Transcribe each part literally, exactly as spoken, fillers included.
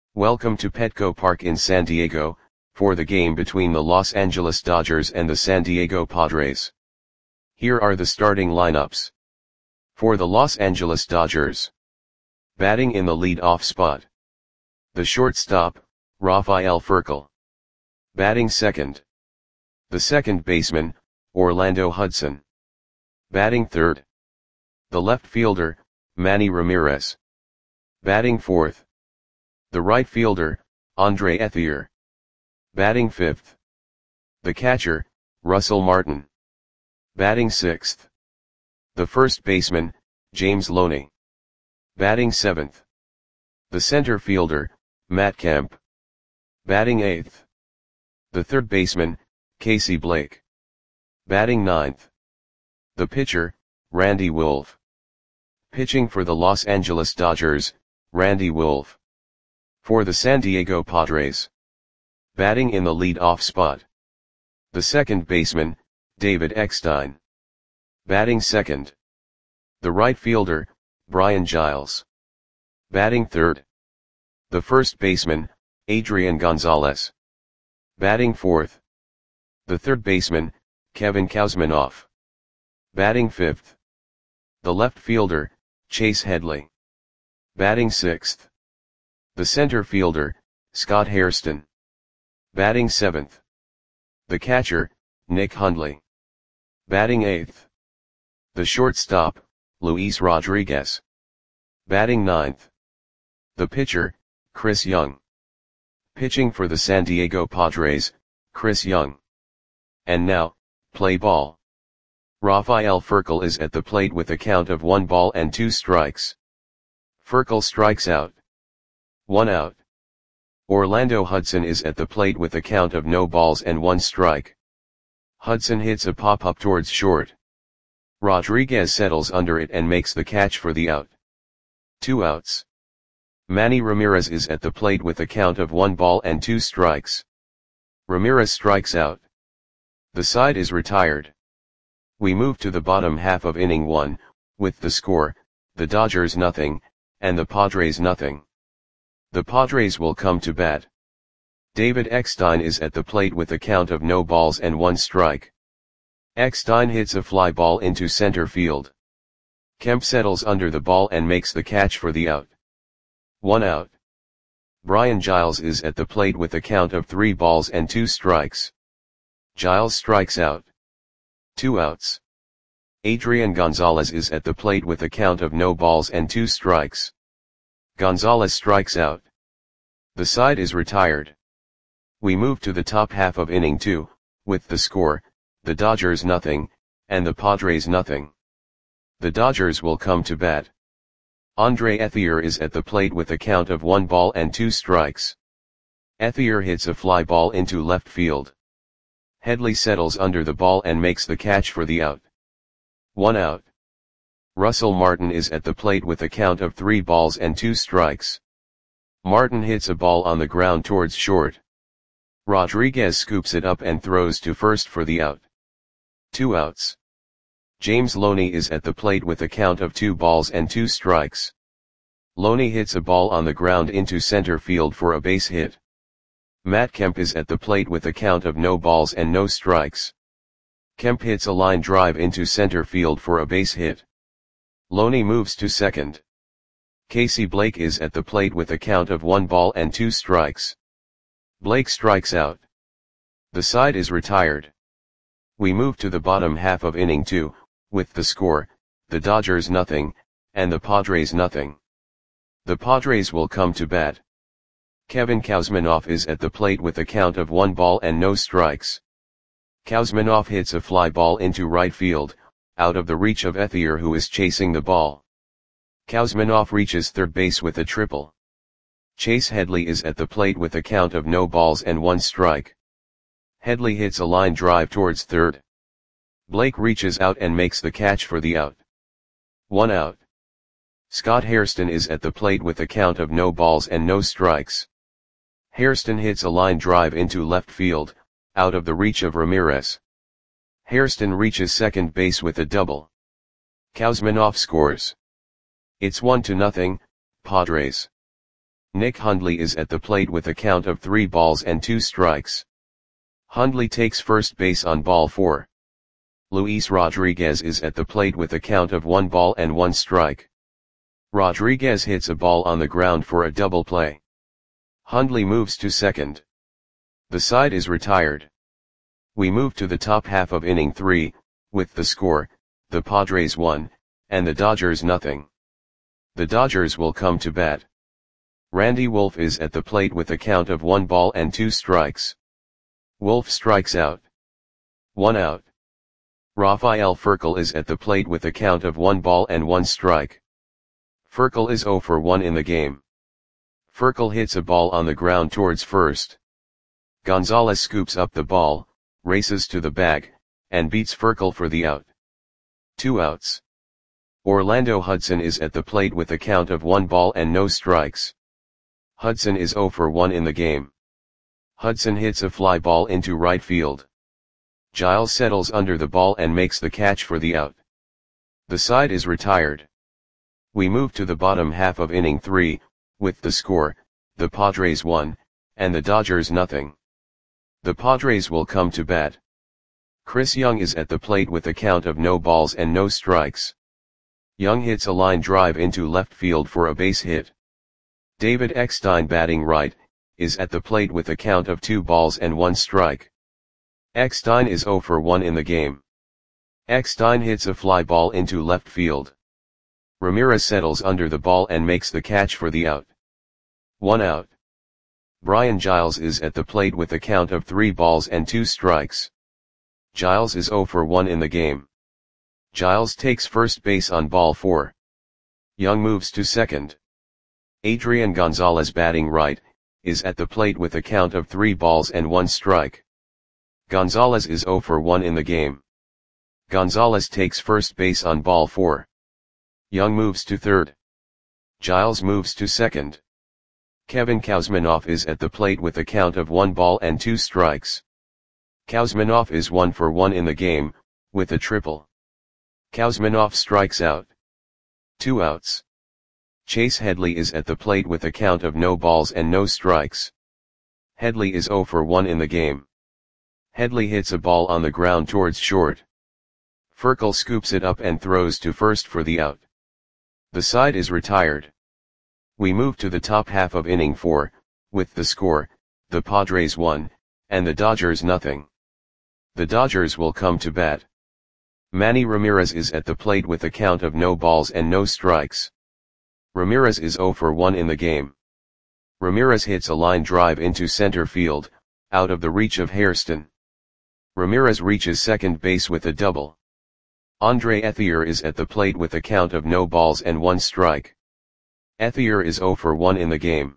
Welcome to Petco Park in San Diego, for the game between the Los Angeles Dodgers and the San Diego Padres. Here are the starting lineups. For the Los Angeles Dodgers. Batting in the lead-off spot. The shortstop, Rafael Furcal. Batting second. The second baseman, Orlando Hudson. Batting third. The left fielder, Manny Ramirez. Batting fourth. The right fielder, Andre Ethier. Batting fifth. The catcher, Russell Martin. Batting sixth. The first baseman, James Loney. Batting seventh. The center fielder, Matt Kemp. Batting eighth. The third baseman, Casey Blake. Batting ninth. The pitcher, Randy Wolf. Pitching for the Los Angeles Dodgers, Randy Wolf. For the San Diego Padres. Batting in the lead-off spot. The second baseman, David Eckstein. Batting second. The right fielder, Brian Giles. Batting third. The first baseman, Adrian Gonzalez. Batting fourth. The third baseman, Kevin Kuzminoff. Batting fifth. The left fielder, Chase Headley. Batting sixth. The center fielder, Scott Hairston. Batting seventh. The catcher, Nick Hundley. Batting eighth. The shortstop, Luis Rodriguez. Batting ninth. The pitcher, Chris Young. Pitching for the San Diego Padres, Chris Young. And now, play ball. Rafael Furcal is at the plate with a count of one ball and two strikes. Furcal strikes out. One out. Orlando Hudson is at the plate with a count of no balls and one strike. Hudson hits a pop-up towards short. Rodriguez settles under it and makes the catch for the out. Two outs. Manny Ramirez is at the plate with a count of one ball and two strikes. Ramirez strikes out. The side is retired. We move to the bottom half of inning one, with the score, the Dodgers nothing, and the Padres nothing. The Padres will come to bat. David Eckstein is at the plate with a count of no balls and one strike. Eckstein hits a fly ball into center field. Kemp settles under the ball and makes the catch for the out. One out. Brian Giles is at the plate with a count of three balls and two strikes. Giles strikes out. Two outs. Adrian Gonzalez is at the plate with a count of no balls and two strikes. Gonzalez strikes out. The side is retired. We move to the top half of inning two, with the score, the Dodgers nothing, and the Padres nothing. The Dodgers will come to bat. Andre Ethier is at the plate with a count of one ball and two strikes. Ethier hits a fly ball into left field. Headley settles under the ball and makes the catch for the out. One out. Russell Martin is at the plate with a count of three balls and two strikes. Martin hits a ball on the ground towards short. Rodriguez scoops it up and throws to first for the out. Two outs. James Loney is at the plate with a count of two balls and two strikes. Loney hits a ball on the ground into center field for a base hit. Matt Kemp is at the plate with a count of no balls and no strikes. Kemp hits a line drive into center field for a base hit. Loney moves to second. Casey Blake is at the plate with a count of one ball and two strikes. Blake strikes out. The side is retired. We move to the bottom half of inning two, with the score, the Dodgers nothing, and the Padres nothing. The Padres will come to bat. Kevin Kuzminoff is at the plate with a count of one ball and no strikes. Kuzminoff hits a fly ball into right field, out of the reach of Ethier, who is chasing the ball. Kuzminoff reaches third base with a triple. Chase Headley is at the plate with a count of no balls and one strike. Headley hits a line drive towards third. Blake reaches out and makes the catch for the out. One out. Scott Hairston is at the plate with a count of no balls and no strikes. Hairston hits a line drive into left field, out of the reach of Ramirez. Hairston reaches second base with a double. Kuzminoff scores. It's one to nothing, Padres. Nick Hundley is at the plate with a count of three balls and two strikes. Hundley takes first base on ball four. Luis Rodriguez is at the plate with a count of one ball and one strike. Rodriguez hits a ball on the ground for a double play. Hundley moves to second. The side is retired. We move to the top half of inning three, with the score, the Padres one, and the Dodgers nothing. The Dodgers will come to bat. Randy Wolf is at the plate with a count of one ball and two strikes. Wolf strikes out. One out. Rafael Furcal is at the plate with a count of one ball and one strike. Furcal is oh for one in the game. Furcal hits a ball on the ground towards first. Gonzalez scoops up the ball, races to the bag, and beats Furcal for the out. Two outs. Orlando Hudson is at the plate with a count of one ball and no strikes. Hudson is oh for one in the game. Hudson hits a fly ball into right field. Giles settles under the ball and makes the catch for the out. The side is retired. We move to the bottom half of inning three, with the score, the Padres one, and the Dodgers nothing. The Padres will come to bat. Chris Young is at the plate with a count of no balls and no strikes. Young hits a line drive into left field for a base hit. David Eckstein, batting right, is at the plate with a count of two balls and one strike. Eckstein is oh for one in the game. Eckstein hits a fly ball into left field. Ramirez settles under the ball and makes the catch for the out. One out. Brian Giles is at the plate with a count of three balls and two strikes. Giles is oh for one in the game. Giles takes first base on ball four. Young moves to second. Adrian Gonzalez, batting right, is at the plate with a count of three balls and one strike. Gonzalez is oh for one in the game. Gonzalez takes first base on ball four. Young moves to third. Giles moves to second. Kevin Kouzmanoff is at the plate with a count of one ball and two strikes. Kouzmanoff is one for one in the game, with a triple. Kouzmanoff strikes out. Two outs. Chase Headley is at the plate with a count of no balls and no strikes. Headley is oh for one in the game. Headley hits a ball on the ground towards short. Furcal scoops it up and throws to first for the out. The side is retired. We move to the top half of inning four, with the score, the Padres one, and the Dodgers nothing. The Dodgers will come to bat. Manny Ramirez is at the plate with a count of no balls and no strikes. Ramirez is oh for one in the game. Ramirez hits a line drive into center field, out of the reach of Hairston. Ramirez reaches second base with a double. Andre Ethier is at the plate with a count of no balls and one strike. Ethier is oh for one in the game.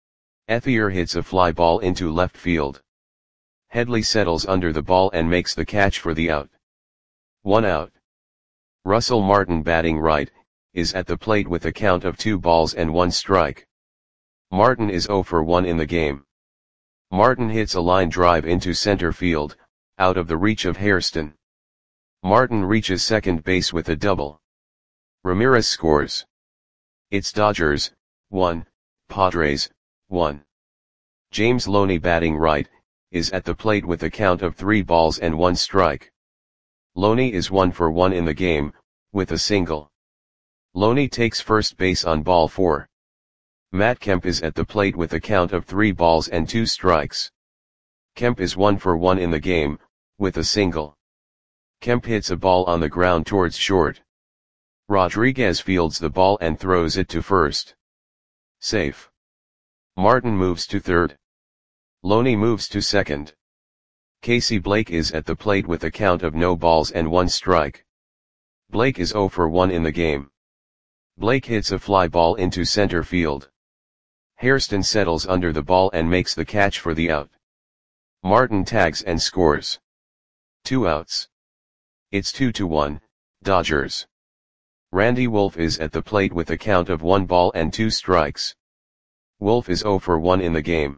Ethier hits a fly ball into left field. Headley settles under the ball and makes the catch for the out. One out. Russell Martin, batting right, is at the plate with a count of two balls and one strike. Martin is oh for one in the game. Martin hits a line drive into center field, out of the reach of Hairston. Martin reaches second base with a double. Ramirez scores. It's Dodgers, one, Padres, one. James Loney, batting right, is at the plate with a count of three balls and one strike. Loney is one for one in the game, with a single. Loney takes first base on ball four. Matt Kemp is at the plate with a count of three balls and two strikes. Kemp is one for one in the game, with a single. Kemp hits a ball on the ground towards short. Rodriguez fields the ball and throws it to first. Safe. Martin moves to third. Loney moves to second. Casey Blake is at the plate with a count of no balls and one strike. Blake is oh for one in the game. Blake hits a fly ball into center field. Hairston settles under the ball and makes the catch for the out. Martin tags and scores. Two outs. It's two to one, Dodgers. Randy Wolf is at the plate with a count of one ball and two strikes. Wolf is oh for one in the game.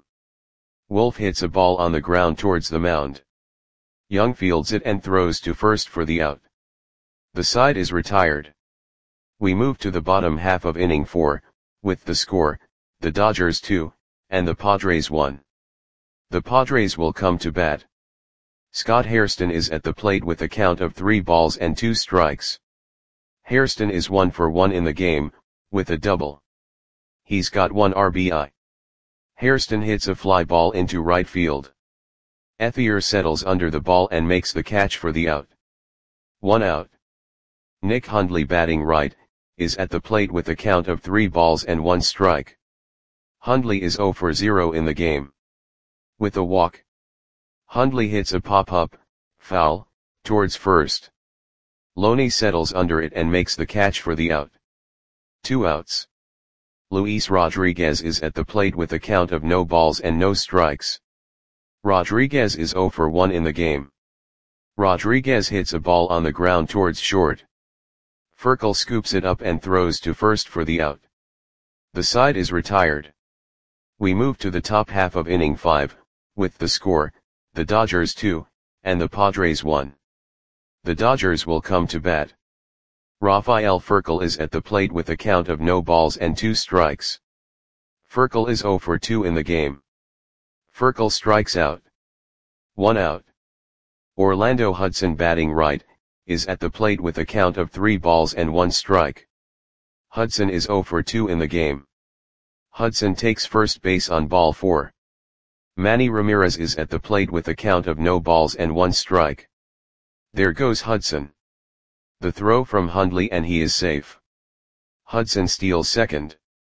Wolf hits a ball on the ground towards the mound. Young fields it and throws to first for the out. The side is retired. We move to the bottom half of inning four, with the score, the Dodgers two, and the Padres one. The Padres will come to bat. Scott Hairston is at the plate with a count of three balls and two strikes. Hairston is one for one in the game, with a double. He's got one R B I. Hairston hits a fly ball into right field. Ethier settles under the ball and makes the catch for the out. One out. Nick Hundley, batting right, is at the plate with a count of three balls and one strike. Hundley is zero for zero in the game. With a walk. Hundley hits a pop-up, foul, towards first. Loney settles under it and makes the catch for the out. Two outs. Luis Rodriguez is at the plate with a count of no balls and no strikes. Rodriguez is zero for one in the game. Rodriguez hits a ball on the ground towards short. Furcal scoops it up and throws to first for the out. The side is retired. We move to the top half of inning five, with the score, the Dodgers two, and the Padres one. The Dodgers will come to bat. Rafael Furcal is at the plate with a count of no balls and two strikes. Furcal is zero for two in the game. Furcal strikes out. One out. Orlando Hudson, batting right, is at the plate with a count of three balls and one strike. Hudson is zero for two in the game. Hudson takes first base on ball four. Manny Ramirez is at the plate with a count of no balls and one strike. There goes Hudson. The throw from Hundley and he is safe. Hudson steals second.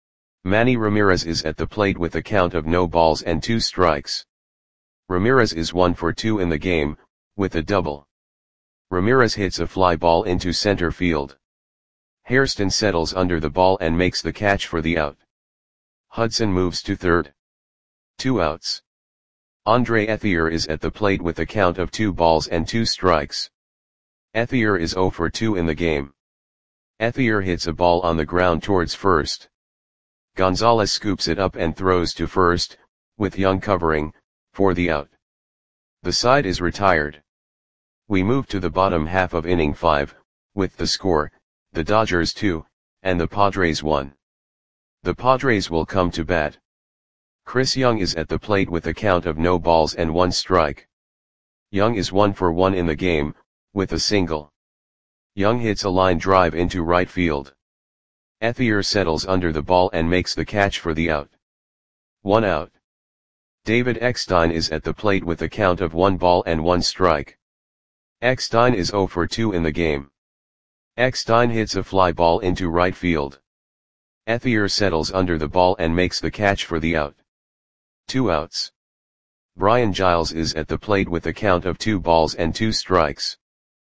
Manny Ramirez is at the plate with a count of no balls and two strikes. Ramirez is one for two in the game, with a double. Ramirez hits a fly ball into center field. Hairston settles under the ball and makes the catch for the out. Hudson moves to third. Two outs. Andre Ethier is at the plate with a count of two balls and two strikes. Ethier is zero for two in the game. Ethier hits a ball on the ground towards first. Gonzalez scoops it up and throws to first, with Young covering, for the out. The side is retired. We move to the bottom half of inning five, with the score, the Dodgers two, and the Padres one. The Padres will come to bat. Chris Young is at the plate with a count of no balls and one strike. Young is one for one in the game, with a single. Young hits a line drive into right field. Ethier settles under the ball and makes the catch for the out. One out. David Eckstein is at the plate with a count of one ball and one strike. Eckstein is zero for two in the game. Eckstein hits a fly ball into right field. Ethier settles under the ball and makes the catch for the out. Two outs. Brian Giles is at the plate with a count of two balls and two strikes.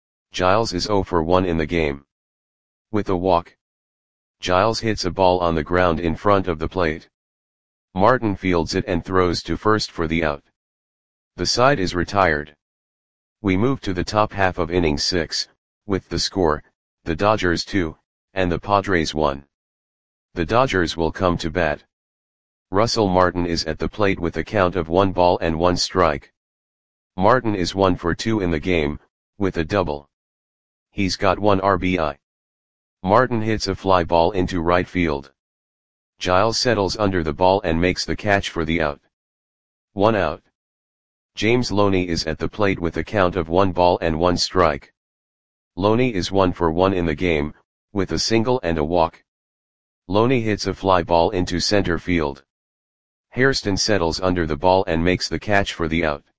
Giles is zero for one in the game. With a walk. Giles hits a ball on the ground in front of the plate. Martin fields it and throws to first for the out. The side is retired. We move to the top half of inning six, with the score, the Dodgers two, and the Padres one. The Dodgers will come to bat. Russell Martin is at the plate with a count of one ball and one strike. Martin is one for two in the game, with a double. He's got one R B I. Martin hits a fly ball into right field. Giles settles under the ball and makes the catch for the out. One out. James Loney is at the plate with a count of one ball and one strike. Loney is one for one in the game, with a single and a walk. Loney hits a fly ball into center field. Hairston settles under the ball and makes the catch for the out.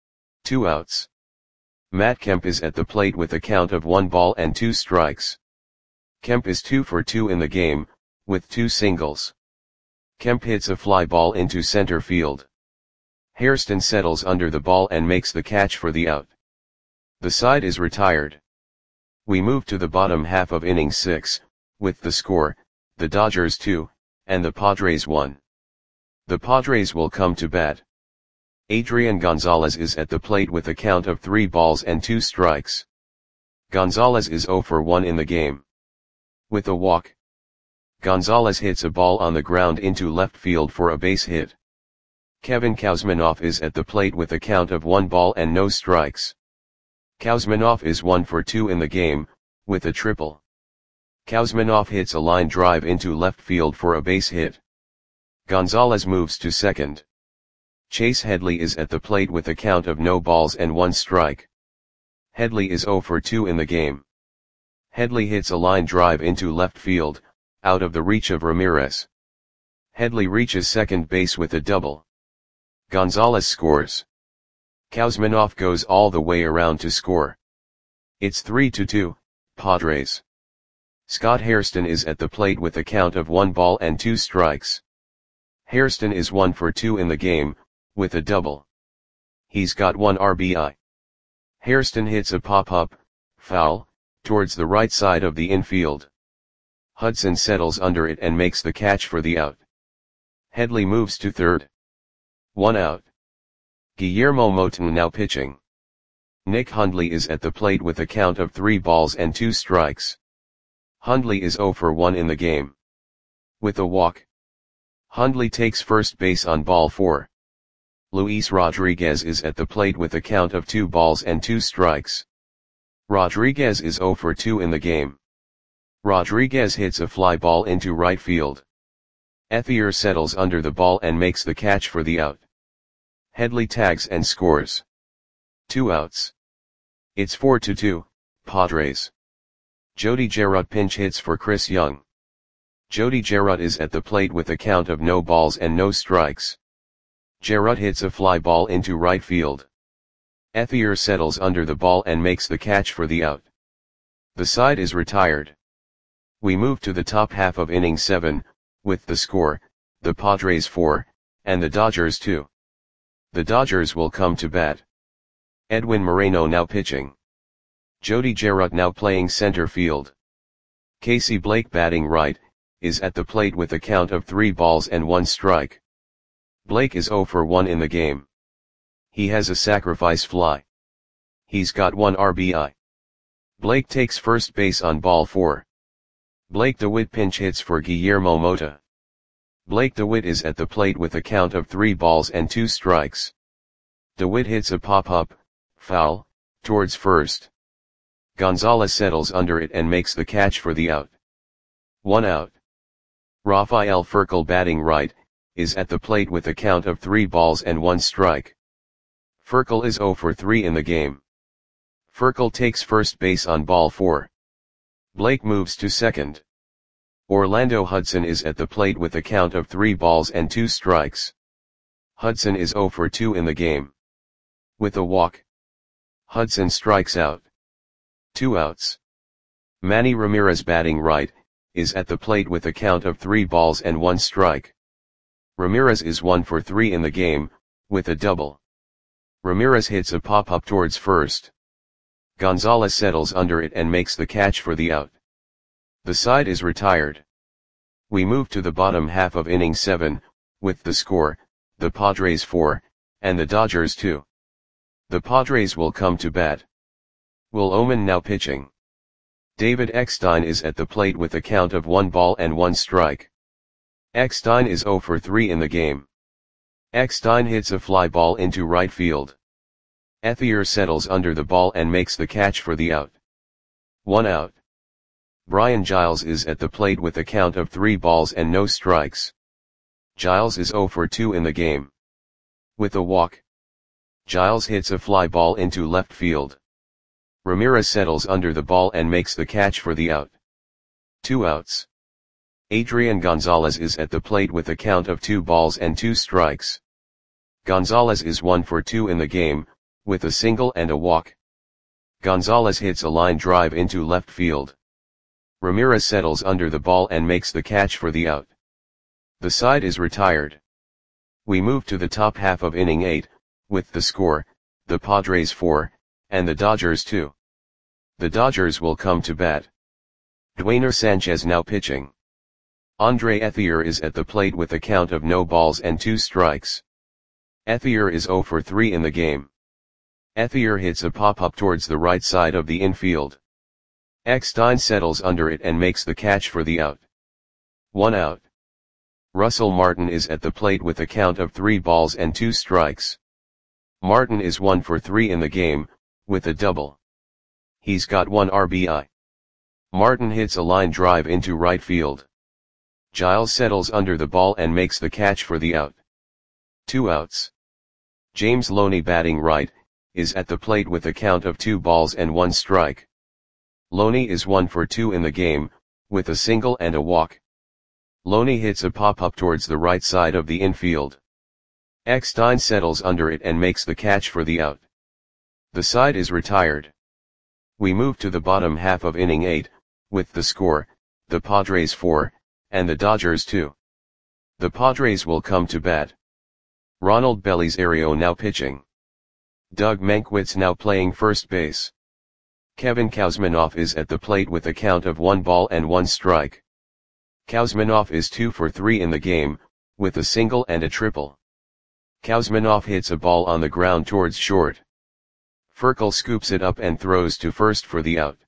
Two outs. Matt Kemp is at the plate with a count of one ball and two strikes. Kemp is two for two in the game, with two singles. Kemp hits a fly ball into center field. Hairston settles under the ball and makes the catch for the out. The side is retired. We move to the bottom half of inning six, with the score, the Dodgers two, and the Padres one. The Padres will come to bat. Adrian Gonzalez is at the plate with a count of three balls and two strikes. Gonzalez is zero for one in the game. With a walk. Gonzalez hits a ball on the ground into left field for a base hit. Kevin Kuzminoff is at the plate with a count of one ball and no strikes. Kuzminoff is one for two in the game, with a triple. Kuzminoff hits a line drive into left field for a base hit. Gonzalez moves to second. Chase Headley is at the plate with a count of no balls and one strike. Headley is zero for two in the game. Headley hits a line drive into left field, out of the reach of Ramirez. Headley reaches second base with a double. Gonzalez scores. Kouzmanoff goes all the way around to score. It's three to two, Padres. Scott Hairston is at the plate with a count of one ball and two strikes. Hairston is one for two in the game, with a double. He's got one R B I. Hairston hits a pop-up, foul, towards the right side of the infield. Hudson settles under it and makes the catch for the out. Headley moves to third. One out. Guillermo Moton now pitching. Nick Hundley is at the plate with a count of three balls and two strikes. Hundley is zero for one in the game. With a walk. Hundley takes first base on ball four. Luis Rodriguez is at the plate with a count of two balls and two strikes. Rodriguez is zero for two in the game. Rodriguez hits a fly ball into right field. Ethier settles under the ball and makes the catch for the out. Headley tags and scores. Two outs. It's four to two, Padres. Jody Gerard pinch hits for Chris Young. Jody Gerard is at the plate with a count of no balls and no strikes. Gerard hits a fly ball into right field. Ethier settles under the ball and makes the catch for the out. The side is retired. We move to the top half of inning seven, with the score, the Padres four, and the Dodgers two. The Dodgers will come to bat. Edwin Moreno now pitching. Jody Gerard now playing center field. Casey Blake batting right, is at the plate with a count of three balls and one strike. Blake is zero for one in the game. He has a sacrifice fly. He's got one R B I. Blake takes first base on ball four. Blake DeWitt pinch hits for Guillermo Mota. Blake DeWitt is at the plate with a count of three balls and two strikes. DeWitt hits a pop-up, foul, towards first. Gonzalez settles under it and makes the catch for the out. One out. Rafael Furcal batting right, is at the plate with a count of three balls and one strike. Furcal is zero for three in the game. Furcal takes first base on ball four. Blake moves to second. Orlando Hudson is at the plate with a count of three balls and two strikes. Hudson is zero for two in the game. With a walk. Hudson strikes out. Two outs. Manny Ramirez batting right, is at the plate with a count of three balls and one strike. Ramirez is one for three in the game, with a double. Ramirez hits a pop-up towards first. Gonzalez settles under it and makes the catch for the out. The side is retired. We move to the bottom half of inning seven, with the score, the Padres four, and the Dodgers two. The Padres will come to bat. Will Oman now pitching. David Eckstein is at the plate with a count of one ball and one strike. Eckstein is zero for three in the game. Eckstein hits a fly ball into right field. Ethier settles under the ball and makes the catch for the out. One out. Brian Giles is at the plate with a count of three balls and no strikes. Giles is zero for two in the game. With a walk. Giles hits a fly ball into left field. Ramirez settles under the ball and makes the catch for the out. Two outs. Adrian Gonzalez is at the plate with a count of two balls and two strikes. Gonzalez is one for two in the game, with a single and a walk. Gonzalez hits a line drive into left field. Ramirez settles under the ball and makes the catch for the out. The side is retired. We move to the top half of inning eight, with the score, the Padres four, and the Dodgers two. The Dodgers will come to bat. Dwayner Sanchez now pitching. Andre Ethier is at the plate with a count of no balls and two strikes. Ethier is zero for three in the game. Ethier hits a pop-up towards the right side of the infield. Eckstein settles under it and makes the catch for the out. One out. Russell Martin is at the plate with a count of three balls and two strikes. Martin is one for three in the game, with a double. He's got one R B I. Martin hits a line drive into right field. Giles settles under the ball and makes the catch for the out. Two outs. James Loney, batting right, is at the plate with a count of two balls and one strike. Loney is one for two in the game, with a single and a walk. Loney hits a pop-up towards the right side of the infield. Eckstein settles under it and makes the catch for the out. The side is retired. We move to the bottom half of inning eight, with the score, the Padres four, and the Dodgers two. The Padres will come to bat. Ronald Belisario now pitching. Doug Mankiewicz now playing first base. Kevin Kouzmanoff is at the plate with a count of one ball and one strike. Kouzmanoff is two for three in the game, with a single and a triple. Kouzmanoff hits a ball on the ground towards short. Furcal scoops it up and throws to first for the out.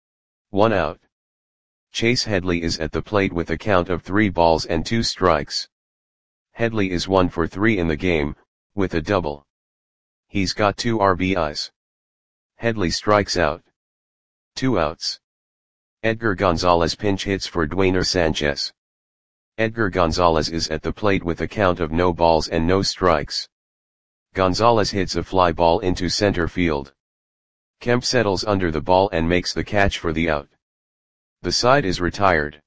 One out. Chase Headley is at the plate with a count of three balls and two strikes. Headley is one for three in the game, with a double. He's got two R B Is. Headley strikes out. Two outs. Edgar Gonzalez pinch hits for Dwayner Sanchez. Edgar Gonzalez is at the plate with a count of no balls and no strikes. Gonzalez hits a fly ball into center field. Kemp settles under the ball and makes the catch for the out. The side is retired.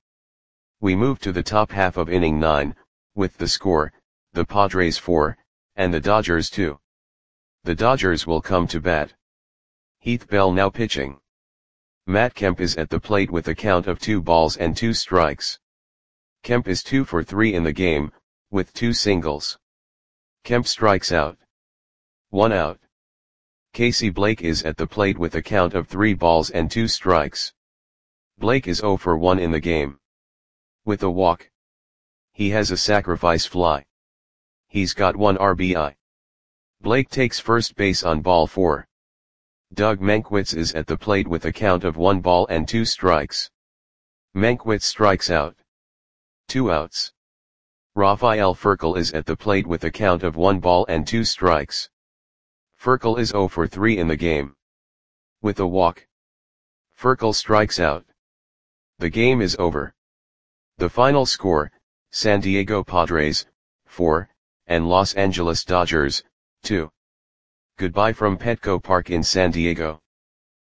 We move to the top half of inning nine, with the score, the Padres four, and the Dodgers two. The Dodgers will come to bat. Heath Bell now pitching. Matt Kemp is at the plate with a count of two balls and two strikes. Kemp is two for three in the game, with two singles. Kemp strikes out. One out. Casey Blake is at the plate with a count of three balls and two strikes. Blake is zero for one in the game. With a walk. He has a sacrifice fly. He's got one R B I. Blake takes first base on ball four. Doug Mankiewicz is at the plate with a count of one ball and two strikes. Mankiewicz strikes out. Two outs. Rafael Furcal is at the plate with a count of one ball and two strikes. Furcal is zero for three in the game. With a walk. Furcal strikes out. The game is over. The final score, San Diego Padres, four, and Los Angeles Dodgers, two. Goodbye from Petco Park in San Diego.